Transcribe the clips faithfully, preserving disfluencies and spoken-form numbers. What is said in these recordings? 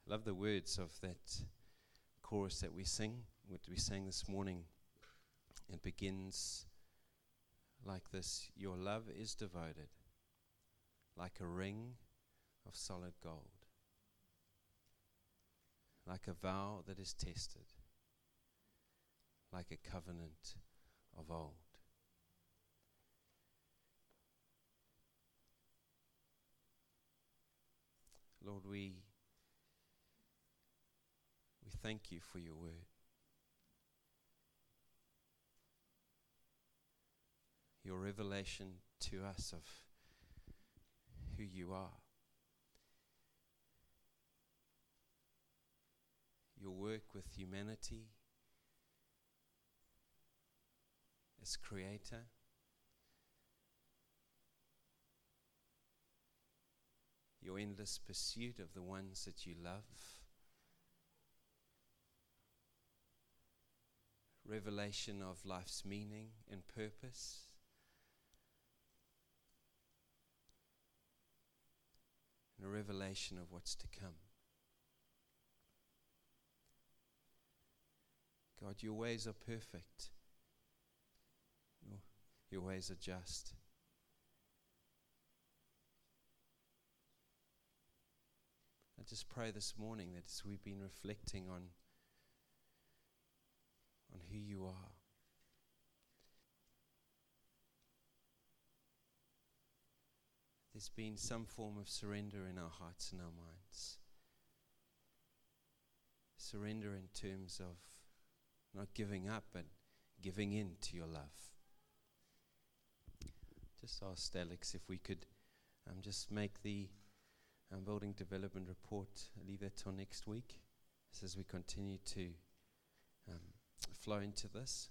love the words of that chorus that we sing, what we sang this morning. It begins like this: your love is devoted, like a ring of solid gold, like a vow that is tested, like a covenant of old. Lord, we we thank you for your word. Your revelation to us of who you are. Your work with humanity as creator. Your endless pursuit of the ones that you love. Revelation of life's meaning and purpose. And a revelation of what's to come. God, your ways are perfect. Your, your ways are just. I just pray this morning that as we've been reflecting on, on who you are, there's been some form of surrender in our hearts and our minds. Surrender in terms of not giving up, but giving in to your love. Just asked Alex if we could um, just make the um, building development report, leave that till next week, as we continue to um, flow into this.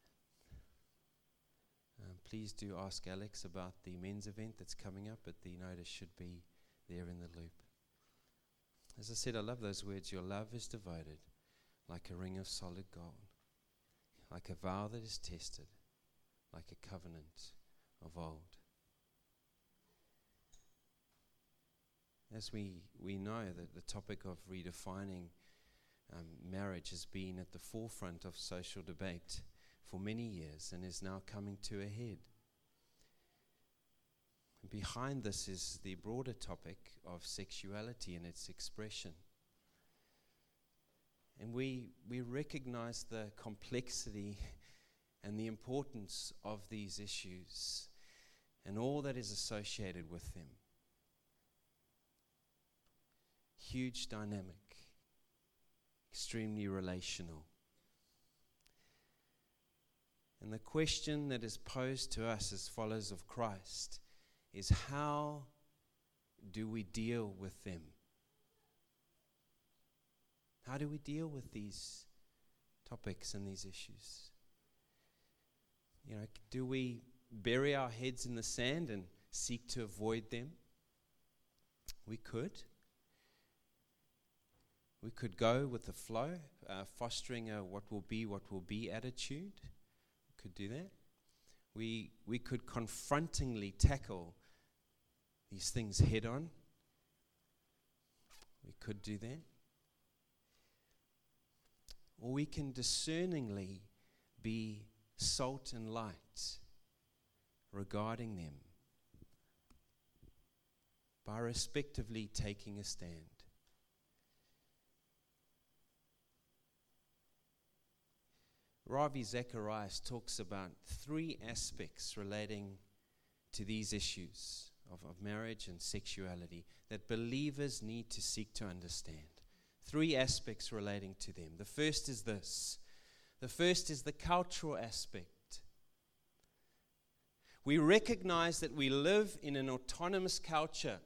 Um, please do ask Alex about the men's event that's coming up, but the notice should be there in the loop. As I said, I love those words. Your love is devoted like a ring of solid gold, like a vow that is tested, like a covenant of old. As we, we know that the topic of redefining um, marriage has been at the forefront of social debate for many years and is now coming to a head. And behind this is the broader topic of sexuality and its expression. And we we recognize the complexity and the importance of these issues and all that is associated with them. Huge dynamic, extremely relational. And the question that is posed to us as followers of Christ is, how do we deal with them? How do we deal with these topics and these issues? You know, do we bury our heads in the sand and seek to avoid them? We could. We could go with the flow, uh, fostering a what will be, what will be attitude. We could do that. We we could confrontingly tackle these things head on. We could do that. Or we can discerningly be salt and light regarding them by respectively taking a stand. Ravi Zacharias talks about three aspects relating to these issues of, of marriage and sexuality that believers need to seek to understand. Three aspects relating to them. The first is this. The first is the cultural aspect. We recognize that we live in an autonomous culture.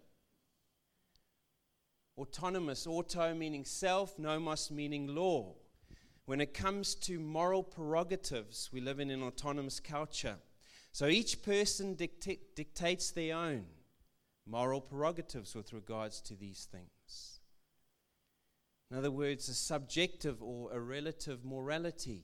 Autonomous, auto meaning self, nomos meaning law. When it comes to moral prerogatives, we live in an autonomous culture. So each person dicta- dictates their own moral prerogatives with regards to these things. In other words, a subjective or a relative morality.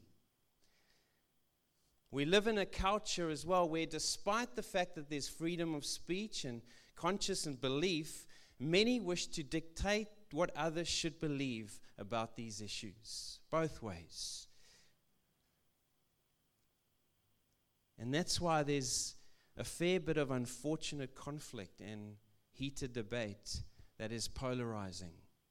We live in a culture as well where, despite the fact that there's freedom of speech and conscience and belief, many wish to dictate what others should believe about these issues, both ways. And that's why there's a fair bit of unfortunate conflict and heated debate that is polarizing.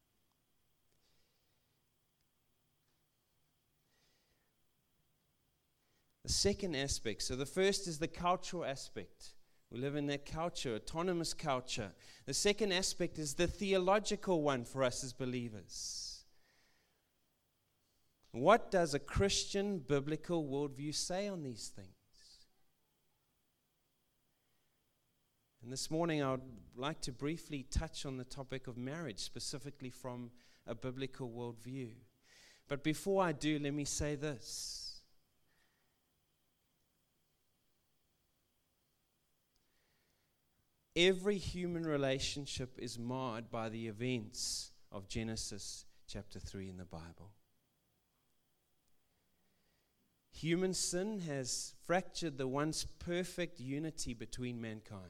The second aspect, so the first is the cultural aspect. We live in that culture, autonomous culture. The second aspect is the theological one for us as believers. What does a Christian biblical worldview say on these things? And this morning I would like to briefly touch on the topic of marriage, specifically from a biblical worldview. But before I do, let me say this. Every human relationship is marred by the events of Genesis chapter three in the Bible. Human sin has fractured the once perfect unity between mankind.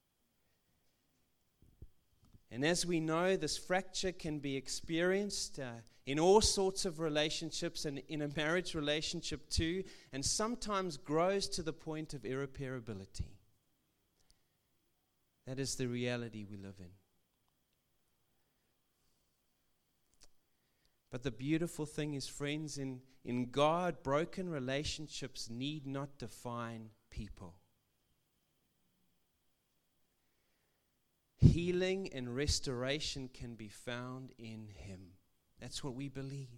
And as we know, this fracture can be experienced uh, in all sorts of relationships, and in a marriage relationship too, and sometimes grows to the point of irreparability. That is the reality we live in. But the beautiful thing is, friends, in, in God, broken relationships need not define people. Healing and restoration can be found in Him. That's what we believe.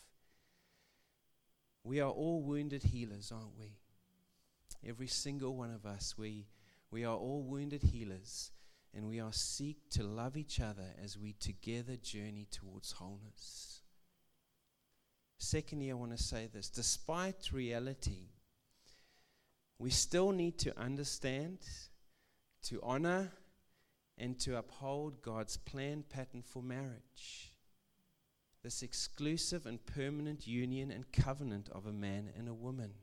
We are all wounded healers, aren't we? Every single one of us, we We are all wounded healers, and we are seek to love each other as we together journey towards wholeness. Secondly, I want to say this. Despite reality, we still need to understand, to honor, and to uphold God's planned pattern for marriage. This exclusive and permanent union and covenant of a man and a woman.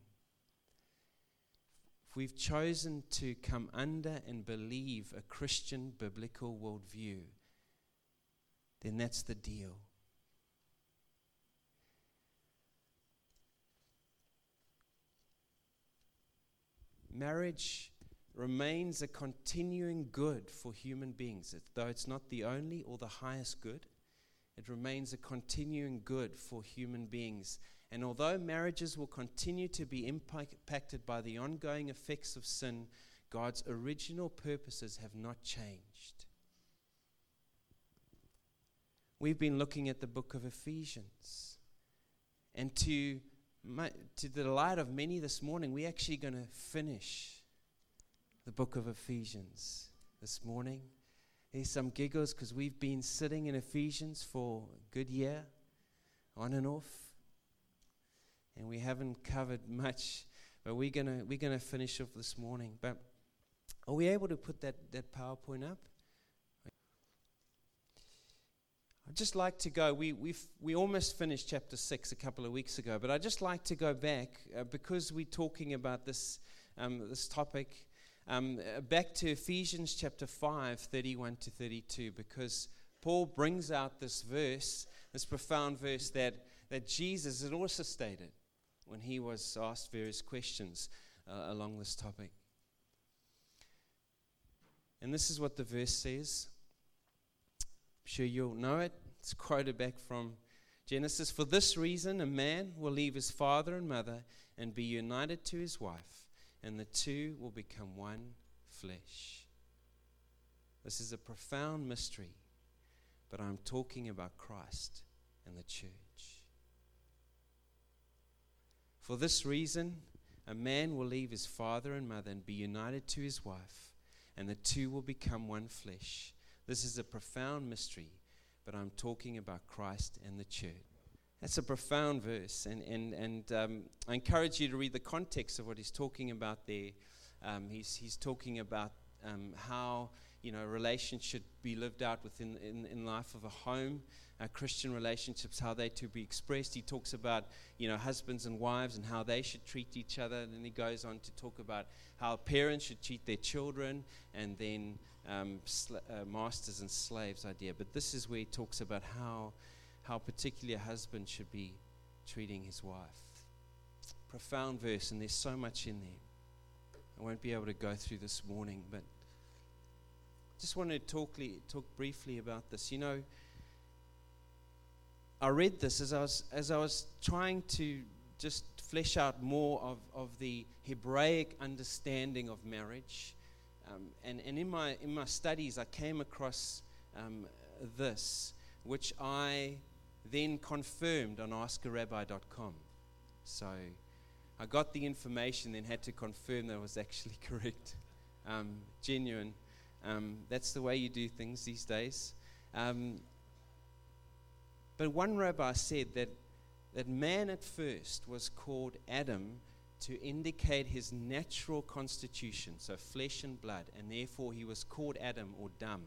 If we've chosen to come under and believe a Christian biblical worldview, then that's the deal. Marriage remains a continuing good for human beings. It, though it's not the only or the highest good, it remains a continuing good for human beings. And although marriages will continue to be impacted by the ongoing effects of sin, God's original purposes have not changed. We've been looking at the book of Ephesians. And to, my, to the delight of many this morning, we're actually going to finish the book of Ephesians this morning. There's some giggles because we've been sitting in Ephesians for a good year, on and off. And we haven't covered much, but we're gonna we're gonna finish off this morning. But are we able to put that, that PowerPoint up? I'd just like to go. We we we almost finished chapter six a couple of weeks ago, but I'd just like to go back uh, because we're talking about this um, this topic. Um, uh, back to Ephesians chapter five, thirty-one to thirty-two, because Paul brings out this verse, this profound verse that that Jesus had also stated when he was asked various questions uh, along this topic. And this is what the verse says. I'm sure you'll know it. It's quoted back from Genesis. For this reason, a man will leave his father and mother and be united to his wife, and the two will become one flesh. This is a profound mystery, but I'm talking about Christ and the church. For this reason, a man will leave his father and mother and be united to his wife, and the two will become one flesh. This is a profound mystery, but I'm talking about Christ and the church. That's a profound verse, and and and um, I encourage you to read the context of what he's talking about there. Um, he's he's talking about um, how you know relations should be lived out within in in life of a home. Uh, Christian relationships, how they to be expressed. He talks about, you know, husbands and wives and how they should treat each other. And then he goes on to talk about how parents should treat their children. And then um, sl- uh, masters and slaves idea. But this is where he talks about how, how particularly a husband should be treating his wife. Profound verse, and there's so much in there. I won't be able to go through this morning, but just wanted to talk, li- talk briefly about this. You know, I read this as I was as I was trying to just flesh out more of, of the Hebraic understanding of marriage. Um, and, and in my in my studies, I came across um, this, which I then confirmed on ask a rabbi dot com. So I got the information, then had to confirm that it was actually correct, um, genuine. Um, that's the way you do things these days. Um, but one rabbi said that that man at first was called Adam to indicate his natural constitution, so flesh and blood, and therefore he was called Adam, or dumb.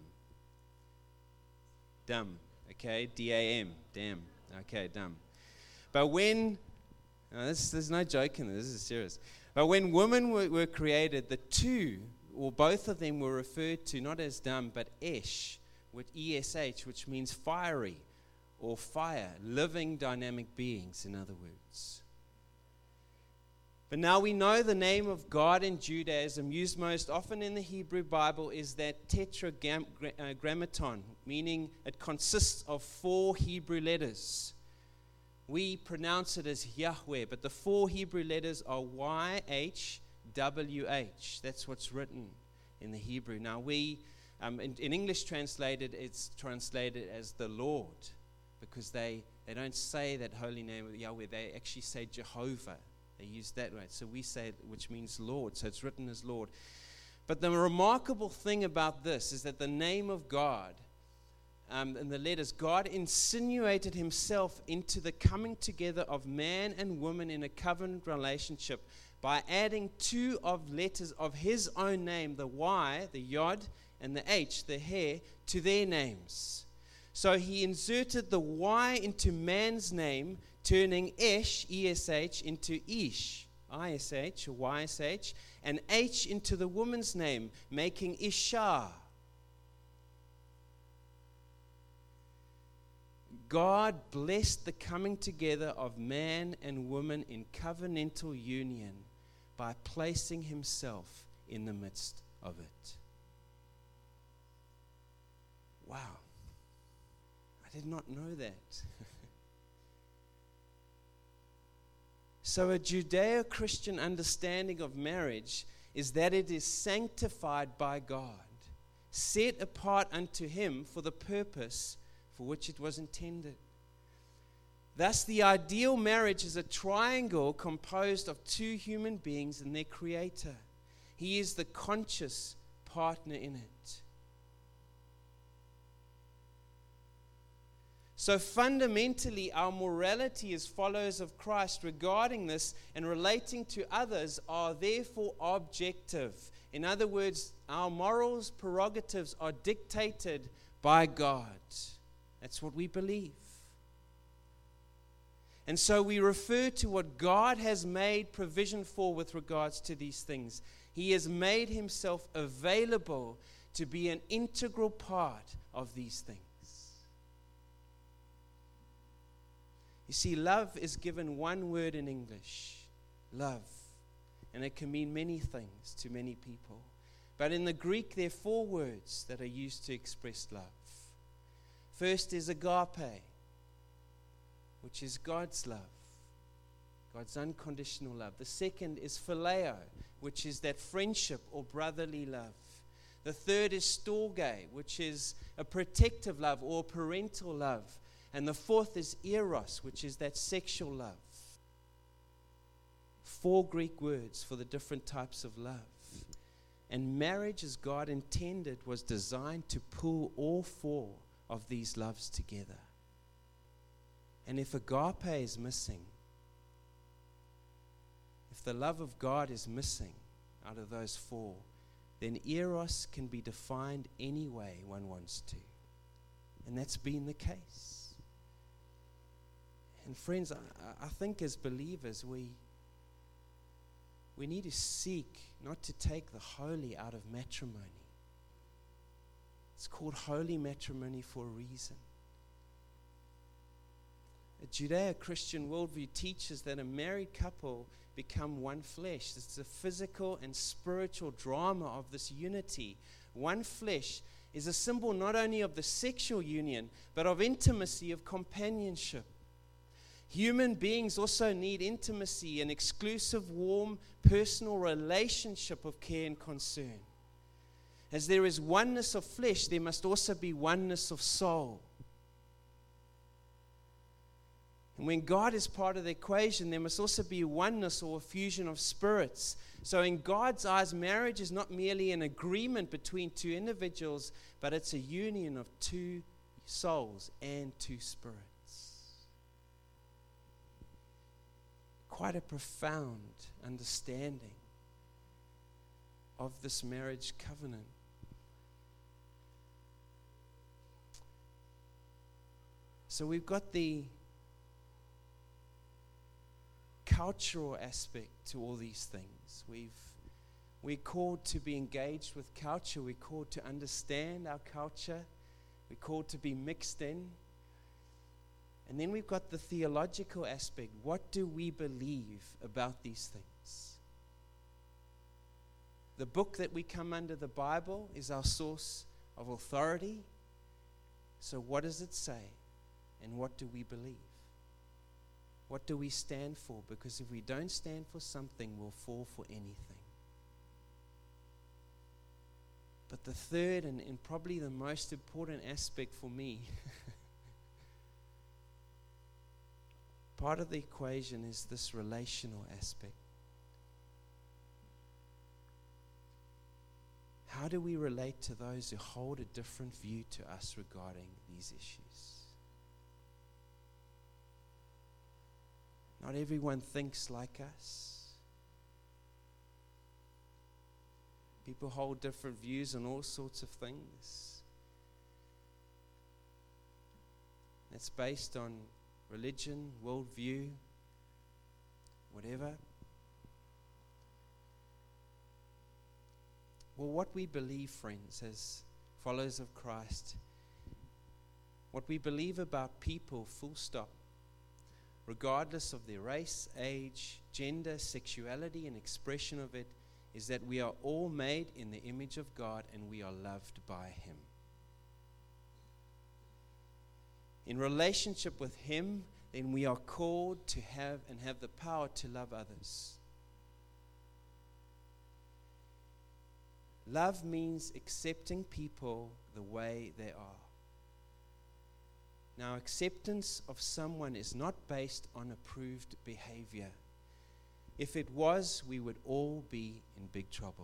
Dumb, okay, D A M, damn, okay, dumb. But when, now this, there's no joke in this, this is serious. But when women were, were created, the two, or both of them, were referred to not as dumb, but Esh, with E S H, which means fiery, or fire, living, dynamic beings, in other words. But now we know the name of God in Judaism, used most often in the Hebrew Bible, is that tetragrammaton, meaning it consists of four Hebrew letters. We pronounce it as Yahweh, but the four Hebrew letters are Y H W H. That's what's written in the Hebrew. Now we, um, in, in English translated, it's translated as the Lord, because they, they don't say that holy name of Yahweh, they actually say Jehovah. They use that word. So we say, which means Lord. So it's written as Lord. But the remarkable thing about this is that the name of God, um, in the letters, God insinuated himself into the coming together of man and woman in a covenant relationship by adding two of letters of his own name, the Y, the Yod, and the H, the He, to their names. So he inserted the Y into man's name, turning Esh, E S H, into Ish, I S H, or Y S H, and H into the woman's name, making Isha. God blessed the coming together of man and woman in covenantal union by placing himself in the midst of it. Wow. I did not know that. So a Judeo-Christian understanding of marriage is that it is sanctified by God, set apart unto him for the purpose for which it was intended. Thus, the ideal marriage is a triangle composed of two human beings and their creator. He is the conscious partner in it. So fundamentally, our morality as followers of Christ regarding this and relating to others are therefore objective. In other words, our morals, prerogatives are dictated by God. That's what we believe. And so we refer to what God has made provision for with regards to these things. He has made himself available to be an integral part of these things. You see, love is given one word in English, love. And it can mean many things to many people. But in the Greek, there are four words that are used to express love. First is agape, which is God's love, God's unconditional love. The second is phileo, which is that friendship or brotherly love. The third is storge, which is a protective love or parental love. And the fourth is eros, which is that sexual love. Four Greek words for the different types of love. And marriage, as God intended, was designed to pull all four of these loves together. And if agape is missing, if the love of God is missing out of those four, then eros can be defined any way one wants to. And that's been the case. And friends, I, I think as believers, we, we need to seek not to take the holy out of matrimony. It's called holy matrimony for a reason. A Judeo-Christian worldview teaches that a married couple become one flesh. It's the physical and spiritual drama of this unity. One flesh is a symbol not only of the sexual union, but of intimacy, of companionship. Human beings also need intimacy, an exclusive, warm, personal relationship of care and concern. As there is oneness of flesh, there must also be oneness of soul. And when God is part of the equation, there must also be oneness or a fusion of spirits. So in God's eyes, marriage is not merely an agreement between two individuals, but it's a union of two souls and two spirits. Quite a profound understanding of this marriage covenant. So we've got the cultural aspect to all these things. We've, we're called to be engaged with culture. We're called to understand our culture. We're called to be mixed in. And then we've got the theological aspect. What do we believe about these things? The book that we come under, the Bible, is our source of authority. So what does it say? And what do we believe? What do we stand for? Because if we don't stand for something, we'll fall for anything. But the third and, and probably the most important aspect for me, part of the equation is this relational aspect. How do we relate to those who hold a different view to us regarding these issues? Not everyone thinks like us. People hold different views on all sorts of things. It's based on religion, worldview, whatever. Well, what we believe, friends, as followers of Christ, what we believe about people, full stop, regardless of their race, age, gender, sexuality, and expression of it, is that we are all made in the image of God and we are loved by Him. In relationship with Him, then we are called to have and have the power to love others. Love means accepting people the way they are. Now, acceptance of someone is not based on approved behavior. If it was, we would all be in big trouble.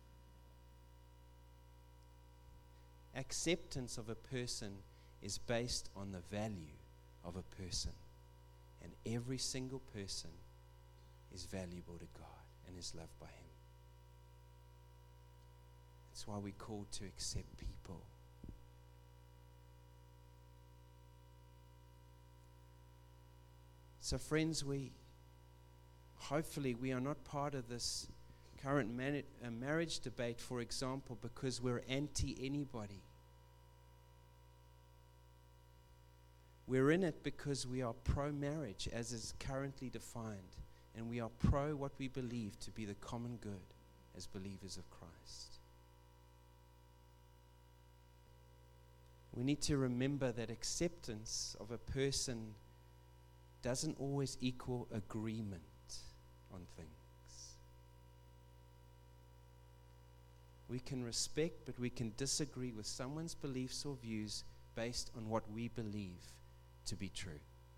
Acceptance of a person is based on the value of a person. And every single person is valuable to God and is loved by Him. That's why we're called to accept people. So friends, we hopefully we are not part of this current man- uh, marriage debate, for example, because we're anti-anybody. We're in it because we are pro-marriage as is currently defined, and we are pro what we believe to be the common good as believers of Christ. We need to remember that acceptance of a person doesn't always equal agreement on things. We can respect, but we can disagree with someone's beliefs or views based on what we believe to be true.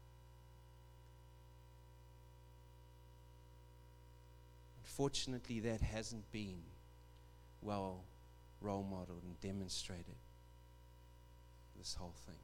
Unfortunately, that hasn't been well role modeled and demonstrated, this whole thing.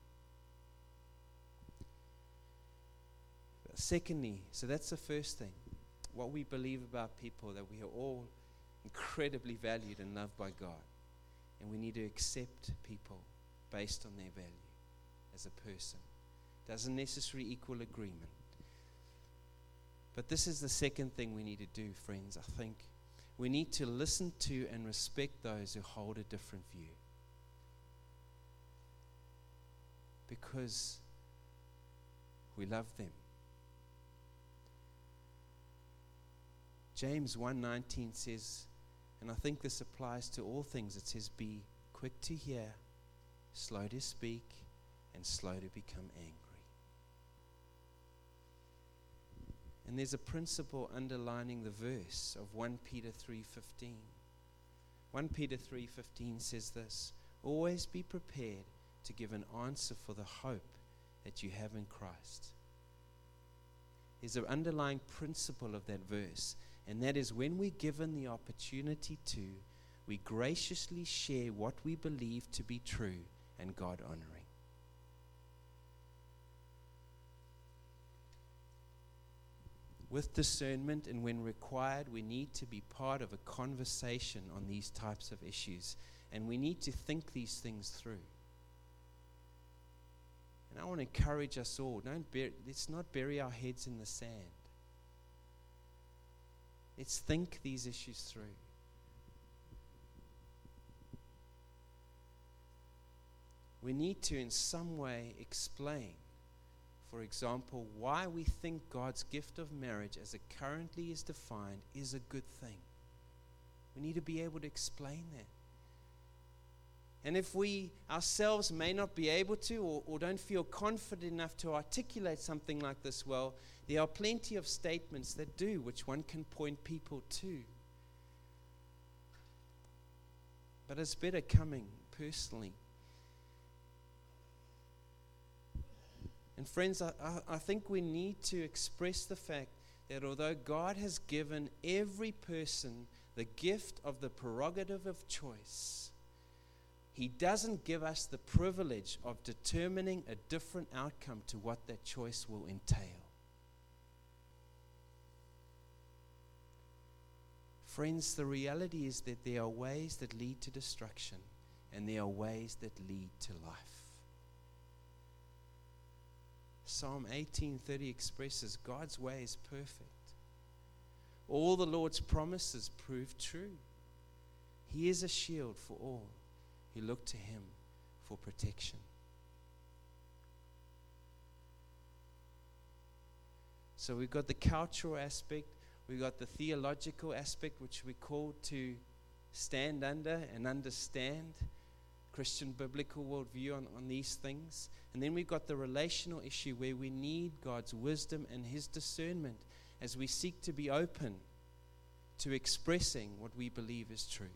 Secondly, so that's the first thing, what we believe about people, that we are all incredibly valued and loved by God, and we need to accept people based on their value as a person. Doesn't necessarily equal agreement. But this is the second thing we need to do, friends. I think we need to listen to and respect those who hold a different view. because we love them. James one nineteen says, and I think this applies to all things, it says, be quick to hear, slow to speak, and slow to become angry. And there's a principle underlining the verse of First Peter three fifteen. First Peter three fifteen says this, always be prepared to give an answer for the hope that you have in Christ. There's an underlying principle of that verse, and that is when we're given the opportunity to, we graciously share what we believe to be true and God-honoring. With discernment, and when required, we need to be part of a conversation on these types of issues, and we need to think these things through. And I want to encourage us all, don't bur- let's not bury our heads in the sand. Let's think these issues through. We need to in some way explain, for example, why we think God's gift of marriage as it currently is defined is a good thing. We need to be able to explain that. And if we ourselves may not be able to, or, or don't feel confident enough to articulate something like this well, there are plenty of statements that do, which one can point people to. But it's better coming personally. And friends, I, I, I think we need to express the fact that although God has given every person the gift of the prerogative of choice, He doesn't give us the privilege of determining a different outcome to what that choice will entail. Friends, the reality is that there are ways that lead to destruction, and there are ways that lead to life. Psalm eighteen thirty expresses God's way is perfect. All the Lord's promises prove true. He is a shield for all who look to Him for protection. So we've got the cultural aspect, we've got the theological aspect, which we're called to stand under and understand Christian biblical worldview on, on these things. And then we've got the relational issue where we need God's wisdom and His discernment as we seek to be open to expressing what we believe is true.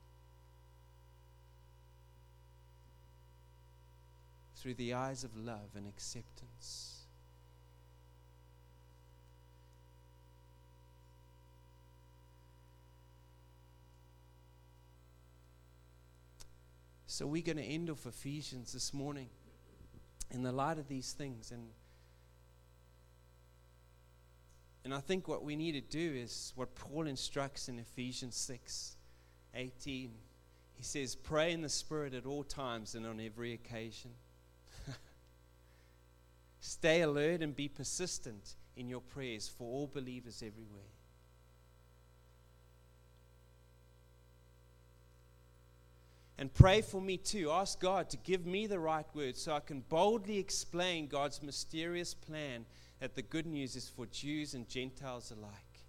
Through the eyes of love and acceptance. So we're going to end off Ephesians this morning in the light of these things. And, and I think what we need to do is what Paul instructs in Ephesians six eighteen. He says, pray in the Spirit at all times and on every occasion. Stay alert and be persistent in your prayers for all believers everywhere. And pray for me too. Ask God to give me the right words so I can boldly explain God's mysterious plan that the good news is for Jews and Gentiles alike.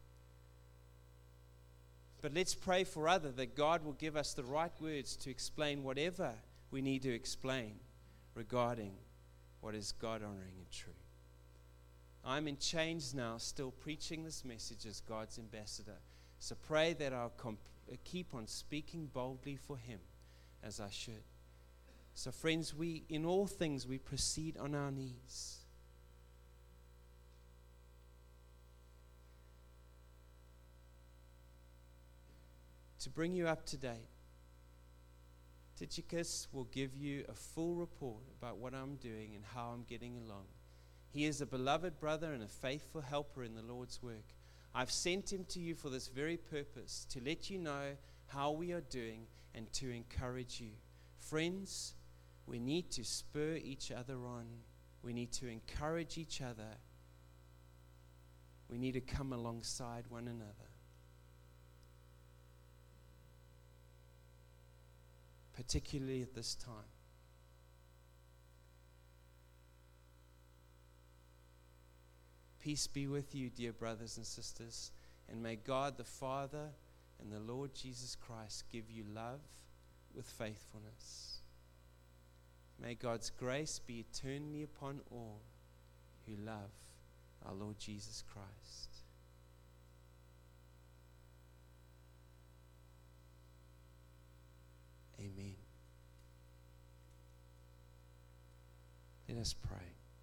But let's pray for others that God will give us the right words to explain whatever we need to explain regarding what is God-honoring and true. I'm in chains now, still preaching this message as God's ambassador. So pray that I'll comp- keep on speaking boldly for Him as I should. So friends, we in all things we proceed on our knees. To bring you up to date, Tychicus will give you a full report about what I'm doing and how I'm getting along. He is a beloved brother and a faithful helper in the Lord's work. I've sent him to you for this very purpose, to let you know how we are doing and to encourage you. Friends, we need to spur each other on. We need to encourage each other. We need to come alongside one another. Particularly at this time. Peace be with you, dear brothers and sisters, and may God the Father and the Lord Jesus Christ give you love with faithfulness. May God's grace be eternally upon all who love our Lord Jesus Christ. Amen. Let us pray.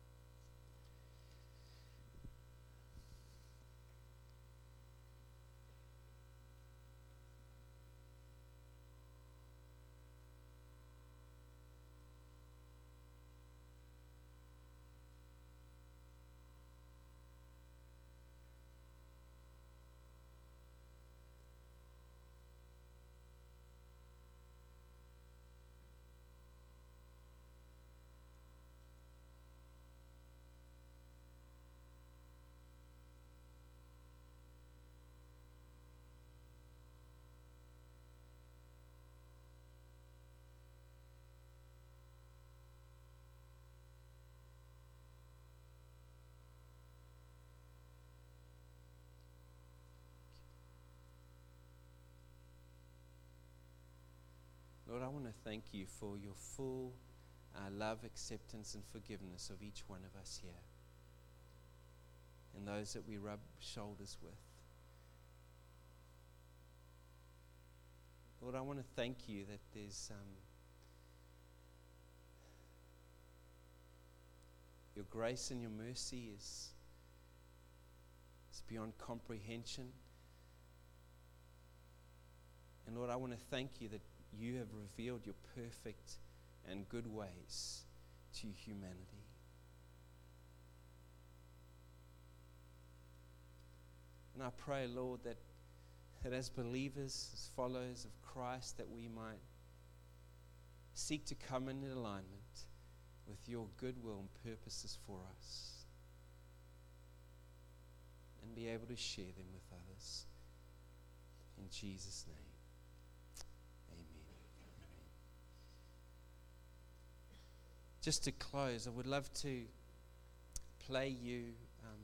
Lord, I want to thank you for your full uh, love, acceptance, and forgiveness of each one of us here, and those that we rub shoulders with. Lord, I want to thank you that there's um, your grace and your mercy is, is beyond comprehension. And Lord, I want to thank you that you have revealed your perfect and good ways to humanity. And I pray, Lord, that, that as believers, as followers of Christ, that we might seek to come in alignment with your goodwill and purposes for us, and be able to share them with others. In Jesus' name. Just to close, I would love to play you um,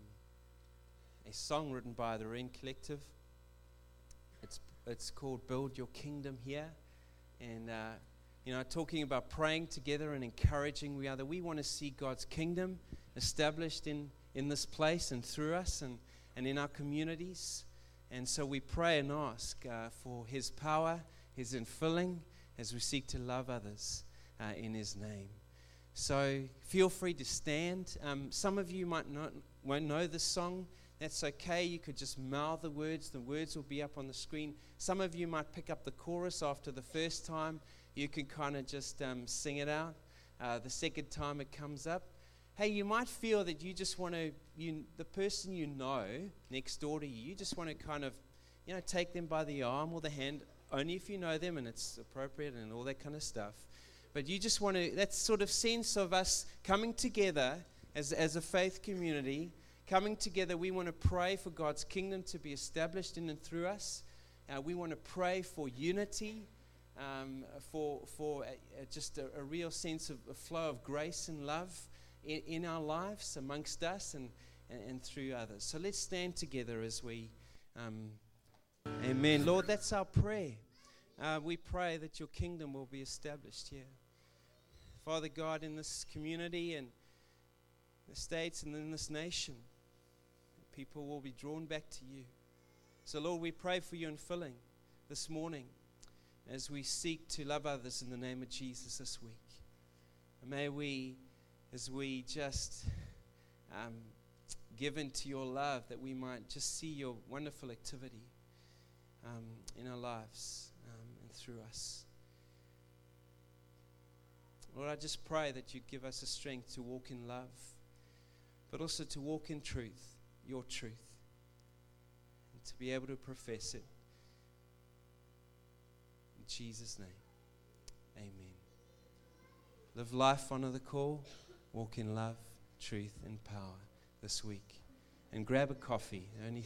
a song written by the Ren Collective. It's it's called Build Your Kingdom Here. And, uh, you know, talking about praying together and encouraging we other. We want to see God's kingdom established in, in this place and through us and, and in our communities. And so we pray and ask uh, for his power, his infilling, as we seek to love others uh, in his name. So feel free to stand. Um, some of you might not won't know this song. That's okay. You could just mouth the words. The words will be up on the screen. Some of you might pick up the chorus after the first time. You can kind of just um, sing it out. Uh, the second time it comes up. Hey, you might feel that you just want to, you the person you know next door to you, you just want to kind of, you know, take them by the arm or the hand, only if you know them and it's appropriate and all that kind of stuff. But you just want to, that sort of sense of us coming together as, as a faith community, coming together, we want to pray for God's kingdom to be established in and through us. Uh, we want to pray for unity, um, for for a, a, just a, a real sense of a flow of grace and love in, in our lives, amongst us and, and, and through others. So let's stand together as we, um, amen. Lord, that's our prayer. Uh, we pray that your kingdom will be established here. Father God, in this community and the States and in this nation, people will be drawn back to you. So Lord, we pray for your infilling this morning as we seek to love others in the name of Jesus this week. And may we, as we just um, give into your love, that we might just see your wonderful activity um, in our lives um, and through us. Lord, I just pray that you'd give us the strength to walk in love, but also to walk in truth, your truth, and to be able to profess it. In Jesus' name, amen. Live life, honor the call, walk in love, truth, and power this week. And grab a coffee. Only